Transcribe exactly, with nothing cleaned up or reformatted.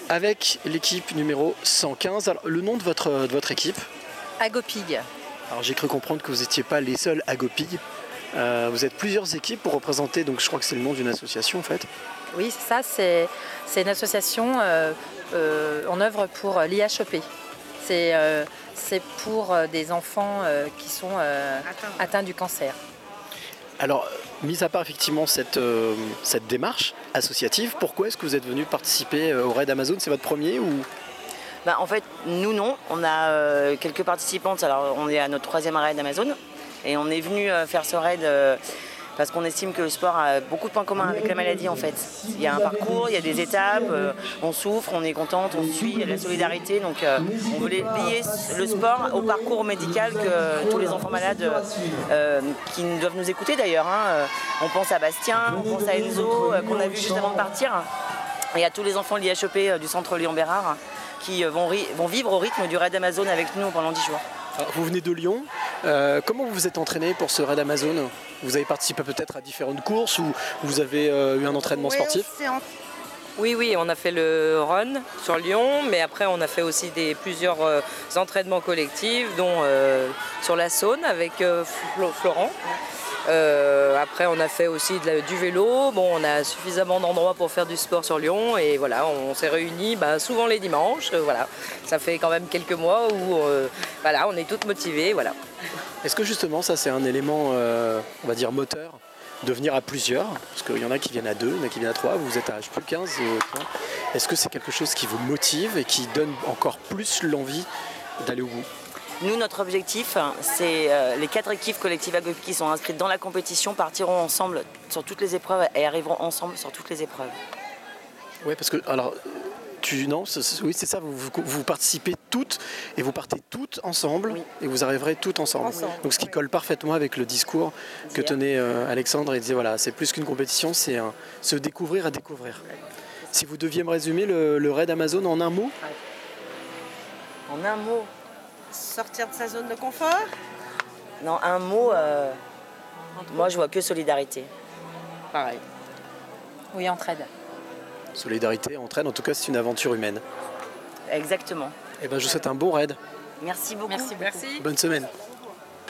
avec l'équipe numéro cent quinze. Alors, le nom de votre, de votre équipe? Agopig. Alors j'ai cru comprendre que vous n'étiez pas les seuls Agopig. Euh, vous êtes plusieurs équipes pour représenter, donc je crois que c'est le nom d'une association en fait. Oui, c'est ça, c'est, c'est une association euh, euh, en œuvre pour l'I H E P. C'est, euh, c'est pour des enfants euh, qui sont euh, atteints du cancer. Alors, mis à part effectivement cette, euh, cette démarche associative, pourquoi est-ce que vous êtes venu participer au raid Amazon? C'est votre premier ou... Bah, en fait, nous non. On a euh, quelques participantes. Alors, on est à notre troisième raid Amazon. Et on est venu euh, faire ce raid euh, parce qu'on estime que le sport a beaucoup de points communs avec la maladie en fait. Il y a un parcours, il y a des étapes, euh, on souffre, on est contente, on suit, il y a de la solidarité. Donc euh, on voulait lier le sport au parcours médical que tous les enfants malades euh, qui doivent nous écouter d'ailleurs. Hein. On pense à Bastien, on pense à Enzo euh, qu'on a vu juste avant de partir. Et à tous les enfants de l'I H E P euh, du centre Lyon-Bérard qui euh, vont, vont vivre au rythme du raid Amazon avec nous pendant dix jours. Alors, vous venez de Lyon, euh, comment vous vous êtes entraîné pour ce raid Amazon? Vous avez participé peut-être à différentes courses ou vous avez euh, eu un entraînement oui, sportif? en... Oui, oui, on a fait le run sur Lyon, mais après on a fait aussi des, plusieurs euh, entraînements collectifs, dont euh, sur la Saône avec euh, Florent. Euh, après on a fait aussi de la, du vélo. Bon, on a suffisamment d'endroits pour faire du sport sur Lyon et voilà, on s'est réunis bah, souvent les dimanches. Euh, voilà, ça fait quand même quelques mois où euh, voilà, on est toutes motivées. Voilà. Est-ce que justement ça c'est un élément, euh, on va dire moteur, de venir à plusieurs? Parce qu'il y en a qui viennent à deux, il y en a qui viennent à trois. Vous êtes à H plus quinze. Euh, Est-ce que c'est quelque chose qui vous motive et qui donne encore plus l'envie d'aller au bout? Nous, notre objectif, c'est euh, les quatre équipes collectives Agopig qui sont inscrites dans la compétition partiront ensemble sur toutes les épreuves et arriveront ensemble sur toutes les épreuves. Oui, parce que, alors, tu, non, c'est, oui, c'est ça, vous, vous, vous participez toutes et vous partez toutes ensemble oui. et vous arriverez toutes ensemble. ensemble. Donc, ce qui colle parfaitement avec le discours que tenait euh, Alexandre. Il disait, voilà, c'est plus qu'une compétition, c'est un, se découvrir à découvrir. Si vous deviez me résumer le, le raid Amazon en un mot? En un mot. Sortir de sa zone de confort? Non, un mot, euh, moi je vois que solidarité. Pareil. Oui, entraide. Solidarité, entraide, en tout cas c'est une aventure humaine. Exactement. Et ben, je vous souhaite un bon raid. Merci beaucoup. Merci beaucoup. Merci. Bonne semaine.